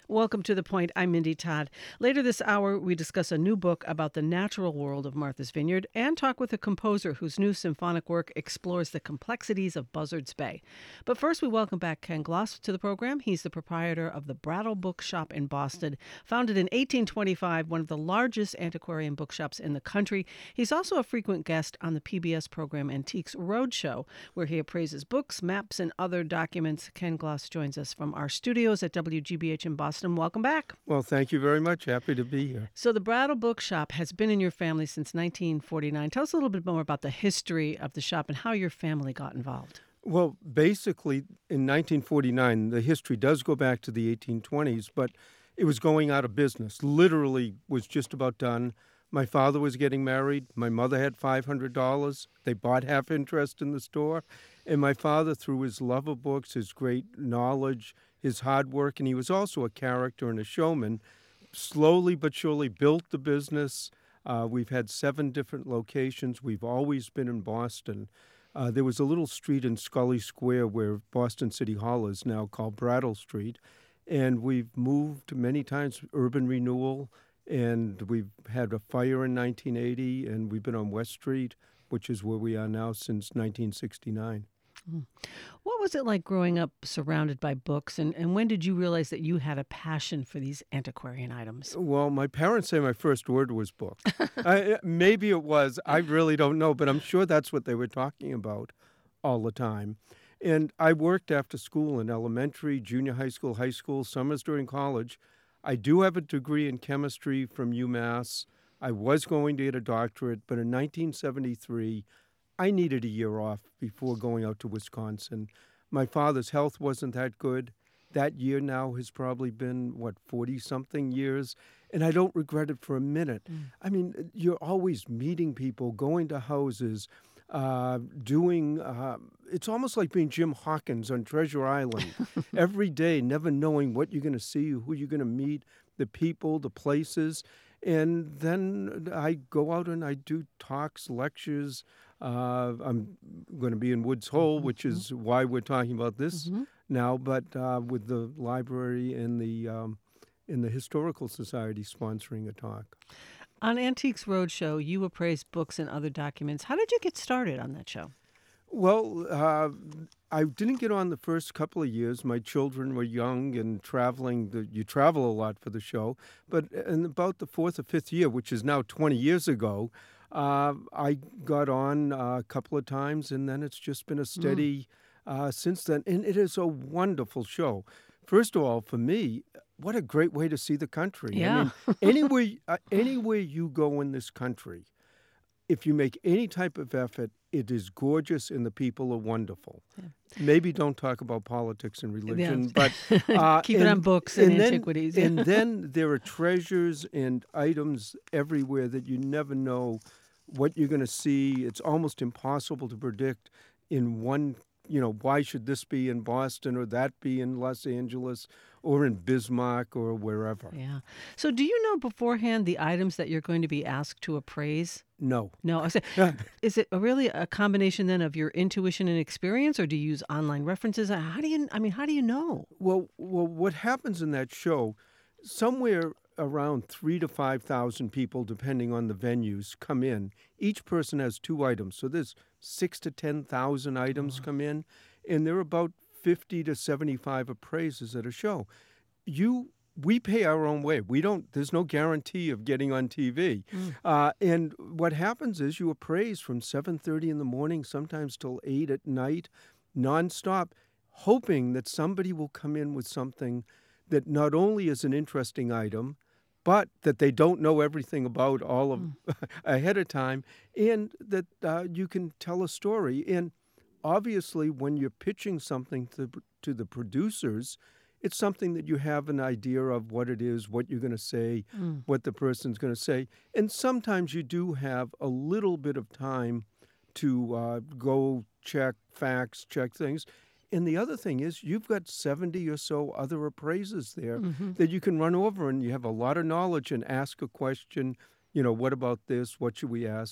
Welcome to The Point. I'm Mindy Todd. Later this hour, we discuss a new book about the natural world of Martha's Vineyard and talk with a composer whose new symphonic work explores the complexities of Buzzards Bay. But first, we welcome back Ken Gloss to the program. He's the proprietor of the Brattle Bookshop in Boston. Founded in 1825, one of the largest antiquarian bookshops in the country. He's also a frequent guest on the PBS program Antiques Roadshow, where he appraises books, maps, and other documents. Ken Gloss joins us from our studios at WGBH in Boston. Welcome back. Well, thank you very much. Happy to be here. So the Brattle Bookshop has been in your family since 1949. Tell us a little bit more about the history of the shop and how your family got involved. Well, basically, in 1949, the history does go back to the 1820s, but it was going out of business. Literally was just about done. My father was getting married. My mother had $500. They bought half interest in the store. And my father, through his love of books, his great knowledge, his hard work, and he was also a character and a showman, slowly but surely built the business. We've had 7 different locations. We've always been in Boston. There was a little street in Scully Square where Boston City Hall is now called Brattle Street. And we've moved many times, urban renewal, and we've had a fire in 1980, and we've been on West Street, which is where we are now since 1969. What was it like growing up surrounded by books, and when did you realize that you had a passion for these antiquarian items? Well, my parents say my first word was book. Maybe it was. I really don't know, but I'm sure that's what they were talking about all the time. And I worked after school in elementary, junior high school, summers during college. I do have a degree in chemistry from UMass. I was going to get a doctorate, but in 1973, I needed a year off before going out to Wisconsin. My father's health wasn't that good. That year now has probably been, 40-something years, and I don't regret it for a minute. I mean, you're always meeting people, going to houses, doing, it's almost like being Jim Hawkins on Treasure Island. Every day, never knowing what you're going to see, who you're going to meet, the people, the places. And then I go out and I do talks, lectures. I'm going to be in Woods Hole, which is why we're talking about this now, but with the library and the Historical Society sponsoring a talk. On Antiques Roadshow, you appraise books and other documents. How did you get started on that show? Well, I didn't get on the first couple of years. My children were young and traveling. You travel a lot for the show. But in about the 4th or 5th year, which is now 20 years ago, I got on a couple of times, and then it's just been a steady since then. And it is a wonderful show. First of all, for me, what a great way to see the country. Yeah. I mean, anywhere you go in this country, if you make any type of effort, it is gorgeous and the people are wonderful. Yeah. Maybe don't talk about politics and religion, but keep it on books and antiquities. And then there are treasures and items everywhere that you never know what you're going to see. It's almost impossible to predict in one. Why should this be in Boston or that be in Los Angeles or in Bismarck or wherever? Yeah. So do you know beforehand the items that you're going to be asked to appraise? No. I said, is it really a combination then of your intuition and experience, or do you use online references? How do you know? Well, what happens in that show, somewhere around 3,000 to 5,000 people, depending on the venues, come in. Each person has 2 items. So there's 6,000 to 10,000 items come in, and there are about 50 to 75 appraisers at a show. We pay our own way. There's no guarantee of getting on TV. And what happens is you appraise from 7:30 in the morning, sometimes till 8 at night, nonstop, hoping that somebody will come in with something that not only is an interesting item, but that they don't know everything about all of ahead of time, and that you can tell a story. And obviously, when you're pitching something to the producers, it's something that you have an idea of what it is, what you're going to say, what the person's going to say. And sometimes you do have a little bit of time to go check facts, check things. And the other thing is you've got 70 or so other appraisers there that you can run over, and you have a lot of knowledge and ask a question, what about this? What should we ask?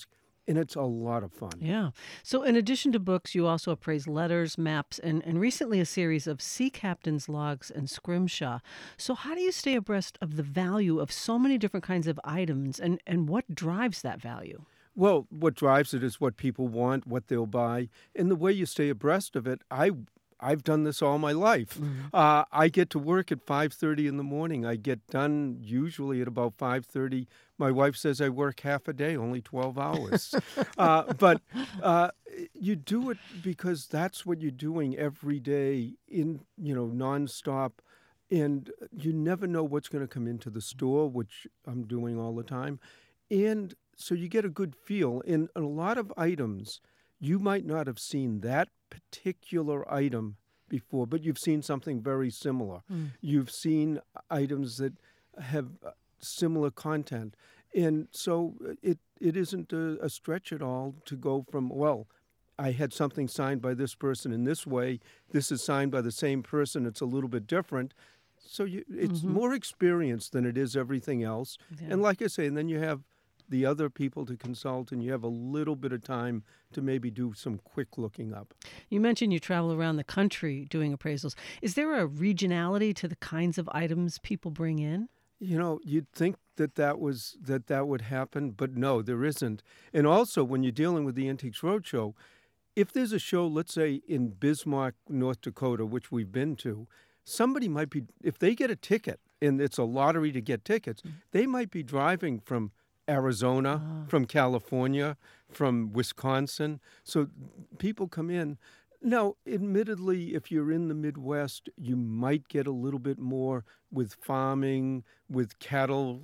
and it's a lot of fun. Yeah. So, in addition to books, you also appraise letters, maps, and recently a series of sea captain's logs and scrimshaw. So, how do you stay abreast of the value of so many different kinds of items and what drives that value? Well, what drives it is what people want, what they'll buy, and the way you stay abreast of it. I've done this all my life. I get to work at 5:30 in the morning. I get done usually at about 5:30. My wife says I work half a day, only 12 hours. But you do it because that's what you're doing every day nonstop. And you never know what's going to come into the store, which I'm doing all the time. And so you get a good feel. In a lot of items, you might not have seen that particular item before, but you've seen something very similar. You've seen items that have similar content. And so it isn't a stretch at all to go from, well, I had something signed by this person in this way. This is signed by the same person. It's a little bit different. So it's more experience than it is everything else. Yeah. And like I say, and then you have the other people to consult, and you have a little bit of time to maybe do some quick looking up. You mentioned you travel around the country doing appraisals. Is there a regionality to the kinds of items people bring in? You'd think that would happen, but no, there isn't. And also, when you're dealing with the Antiques Roadshow, if there's a show, let's say in Bismarck, North Dakota, which we've been to, somebody might be, if they get a ticket, and it's a lottery to get tickets, they might be driving from Arizona, from California, from Wisconsin. So people come in. Now, admittedly, if you're in the Midwest, you might get a little bit more with farming, with cattle,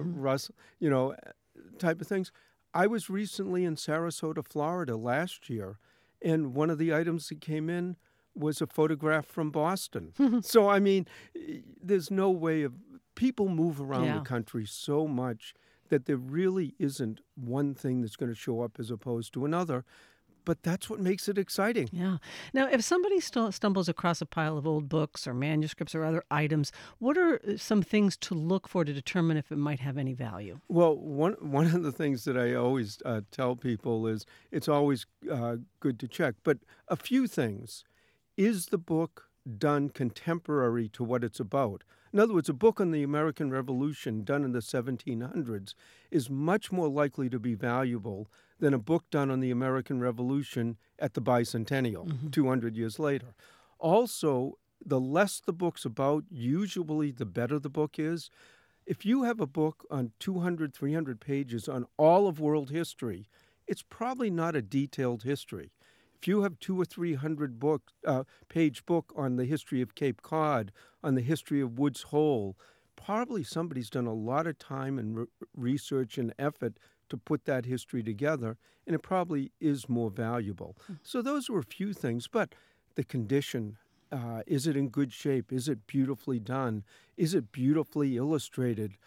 type of things. I was recently in Sarasota, Florida last year, and one of the items that came in was a photograph from Boston. So, I mean, there's no way of... People move around the country so much that there really isn't one thing that's going to show up as opposed to another. But that's what makes it exciting. Yeah. Now, if somebody stumbles across a pile of old books or manuscripts or other items, what are some things to look for to determine if it might have any value? Well, one of the things that I always tell people is it's always good to check. But a few things. Is the book done contemporary to what it's about? In other words, a book on the American Revolution done in the 1700s is much more likely to be valuable than a book done on the American Revolution at the bicentennial, 200 years later. Also, the less the book's about, usually the better the book is. If you have a book on 200, 300 pages on all of world history, it's probably not a detailed history. If you have 200 or 300 page book on the history of Cape Cod, on the history of Woods Hole, probably somebody's done a lot of time and research and effort to put that history together, and it probably is more valuable. So those are a few things, but the condition, is it in good shape? Is it beautifully done? Is it beautifully illustrated?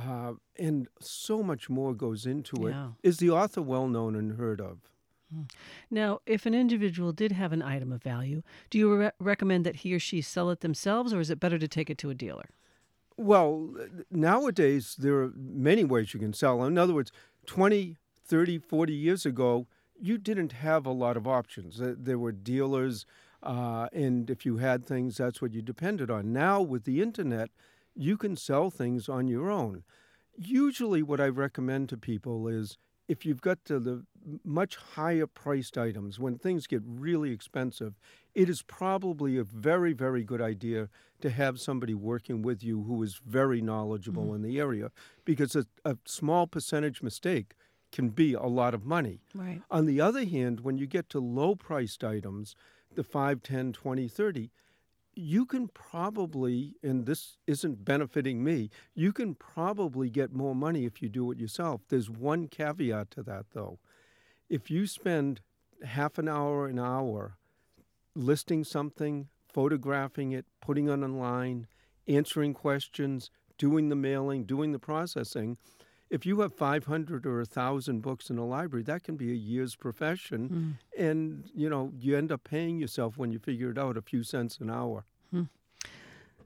And so much more goes into it. Yeah. Is the author well known and heard of? Now, if an individual did have an item of value, do you recommend that he or she sell it themselves, or is it better to take it to a dealer? Well, nowadays, there are many ways you can sell. In other words, 20, 30, 40 years ago, you didn't have a lot of options. There were dealers, and if you had things, that's what you depended on. Now, with the internet, you can sell things on your own. Usually what I recommend to people is if you've got the much higher priced items, when things get really expensive, it is probably a very, very good idea to have somebody working with you who is very knowledgeable in the area, because a small percentage mistake can be a lot of money. Right. On the other hand, when you get to low priced items, the 5, 10, 20, 30, you can probably, and this isn't benefiting me, you can probably get more money if you do it yourself. There's one caveat to that, though. If you spend half an hour listing something, photographing it, putting it online, answering questions, doing the mailing, doing the processing, if you have 500 or 1,000 books in a library, that can be a year's profession. And, you end up paying yourself, when you figure it out, a few cents an hour.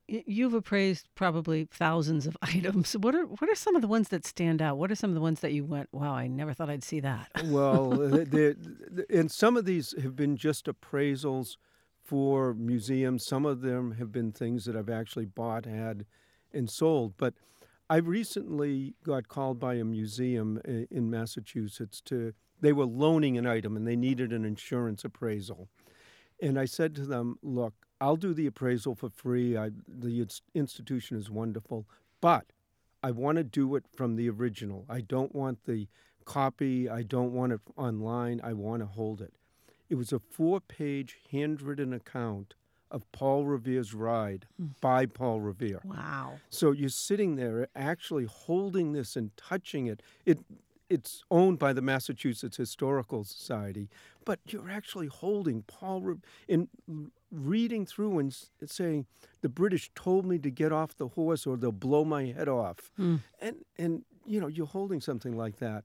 You've appraised probably thousands of items. What are some of the ones that stand out? What are some of the ones that you went, wow, I never thought I'd see that? Well, and some of these have been just appraisals for museums. Some of them have been things that I've actually bought, had, and sold. But I recently got called by a museum in Massachusetts they were loaning an item and they needed an insurance appraisal. And I said to them, look, I'll do the appraisal for free. The institution is wonderful, but I want to do it from the original. I don't want the copy. I don't want it online. I want to hold it. It was a 4-page handwritten account of Paul Revere's ride by Paul Revere. Wow. So you're sitting there actually holding this and touching it. It's owned by the Massachusetts Historical Society, but you're actually holding and reading through and saying, the British told me to get off the horse or they'll blow my head off. And you're holding something like that.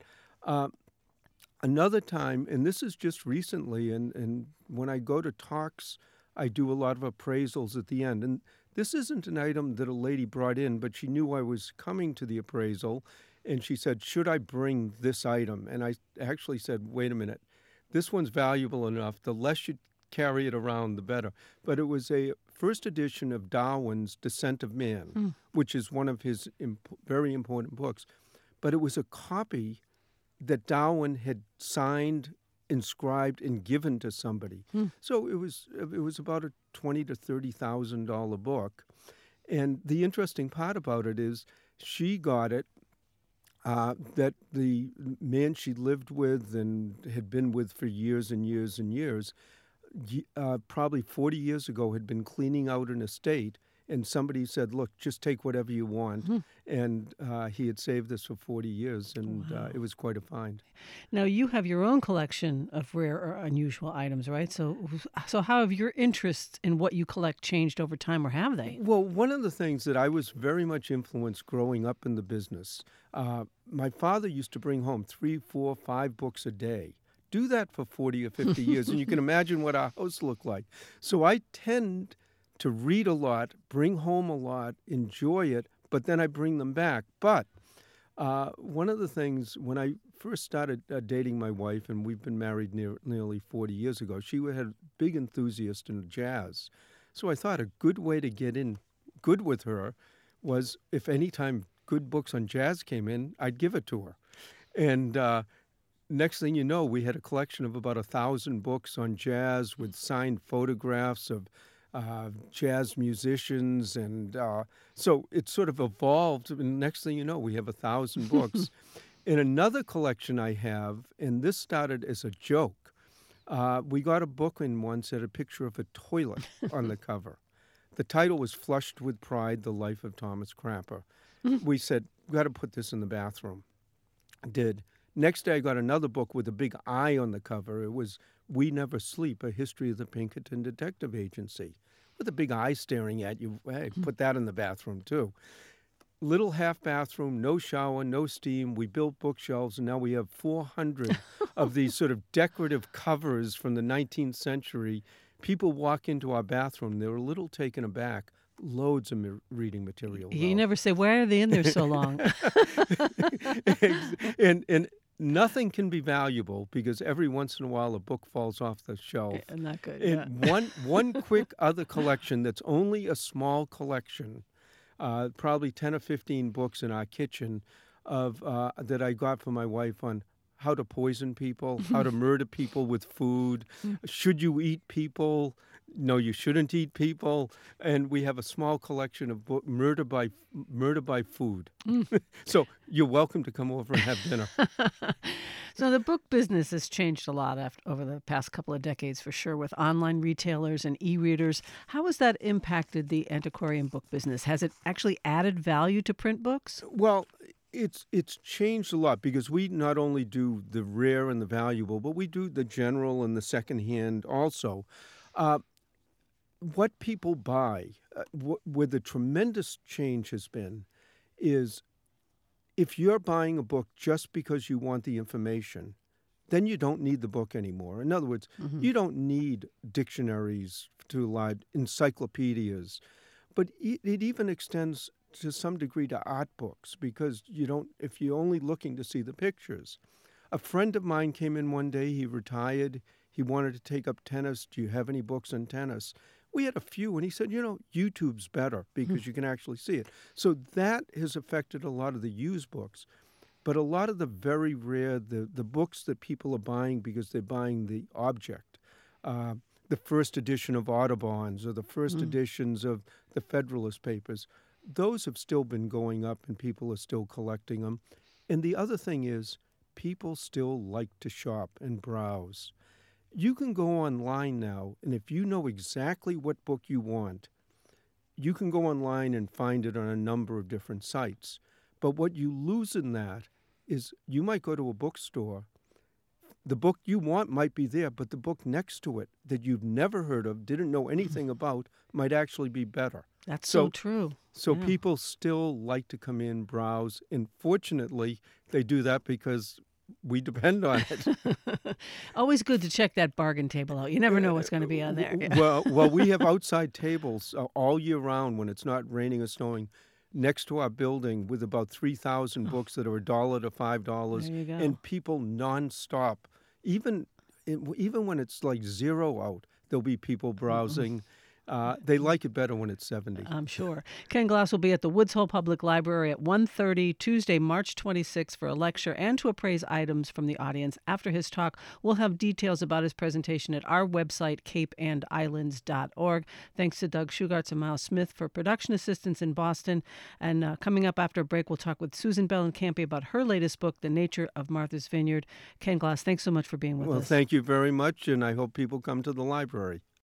Another time, and this is just recently, and when I go to talks, I do a lot of appraisals at the end. And this isn't an item that a lady brought in, but she knew I was coming to the appraisal. And she said, should I bring this item? And I actually said, wait a minute, this one's valuable enough. The less you carry it around, the better. But it was a first edition of Darwin's Descent of Man, which is one of his very important books. But it was a copy that Darwin had signed, inscribed, and given to somebody. So it was about a $20,000 to $30,000 book. And the interesting part about it is she got it. That the man she lived with and had been with for years and years and years, probably 40 years ago, had been cleaning out an estate, and somebody said, look, just take whatever you want. And he had saved this for 40 years, and it was quite a find. Now, you have your own collection of rare or unusual items, right? So how have your interests in what you collect changed over time, or have they? Well, one of the things that I was very much influenced growing up in the business, my father used to bring home 3, 4, 5 books a day. Do that for 40 or 50 years, and you can imagine what our house looked like. So I tend to read a lot, bring home a lot, enjoy it, but then I bring them back. But one of the things, when I first started dating my wife, and we've been married nearly 40 years ago, she had a big enthusiast in jazz. So I thought a good way to get in good with her was if any time good books on jazz came in, I'd give it to her. And next thing you know, we had a collection of about 1,000 books on jazz with signed photographs of jazz musicians, and so it sort of evolved. And next thing you know, we have 1,000 books. In another collection I have, and this started as a joke, we got a book in once that had a picture of a toilet on the cover. The title was Flushed with Pride, The Life of Thomas Crapper. We said, we got to put this in the bathroom. Did. Next day I got another book with a big eye on the cover. It was We Never Sleep, A History of the Pinkerton Detective Agency, with a big eye staring at you. Hey, put that in the bathroom, too. Little half bathroom, no shower, no steam. We built bookshelves, and now we have 400 of these sort of decorative covers from the 19th century. People walk into our bathroom, they're a little taken aback. Loads of reading material. You never say, why are they in there so long? and nothing can be valuable because every once in a while a book falls off the shelf. Not good. And one quick other collection that's only a small collection, probably 10 or 15 books in our kitchen of that I got for my wife on how to poison people, how to murder people with food, should you eat people, no, you shouldn't eat people, and we have a small collection of murder by food. So you're welcome to come over and have dinner. So the book business has changed a lot over the past couple of decades, for sure, with online retailers and e-readers. How has that impacted the antiquarian book business? Has it actually added value to print books? Well, it's changed a lot because we not only do the rare and the valuable, but we do the general and the secondhand also. What people buy, where the tremendous change has been, is if you're buying a book just because you want the information, then you don't need the book anymore. In other words, you don't need dictionaries to encyclopedias. But it even extends to some degree to art books because if you're only looking to see the pictures. A friend of mine came in one day, he retired, he wanted to take up tennis. Do you have any books on tennis? We had a few, and he said, YouTube's better because you can actually see it. So that has affected a lot of the used books. But a lot of the very rare, the books that people are buying because they're buying the object, the first edition of Audubon's or the first editions of the Federalist Papers, those have still been going up and people are still collecting them. And the other thing is, people still like to shop and browse. You can go online now, and if you know exactly what book you want, you can go online and find it on a number of different sites. But what you lose in that is you might go to a bookstore. The book you want might be there, but the book next to it that you've never heard of, didn't know anything about, might actually be better. That's so true. So people still like to come in, browse, and fortunately, they do that because we depend on it. Always good to check that bargain table out. You never know what's going to be on there. Well, we have outside tables all year round when it's not raining or snowing next to our building with about 3,000 books that are $1 to $5. There you go. And people nonstop, even when it's like zero out, there'll be people browsing. They like it better when it's 70. I'm sure. Ken Glass will be at the Woods Hole Public Library at 1:30 Tuesday, March 26th for a lecture and to appraise items from the audience. After his talk, we'll have details about his presentation at our website, capeandislands.org. Thanks to Doug Shugarts and Miles Smith for production assistance in Boston. And coming up after a break, we'll talk with Susan Bellencampi about her latest book, The Nature of Martha's Vineyard. Ken Glass, thanks so much for being with us. Well, thank you very much, and I hope people come to the library.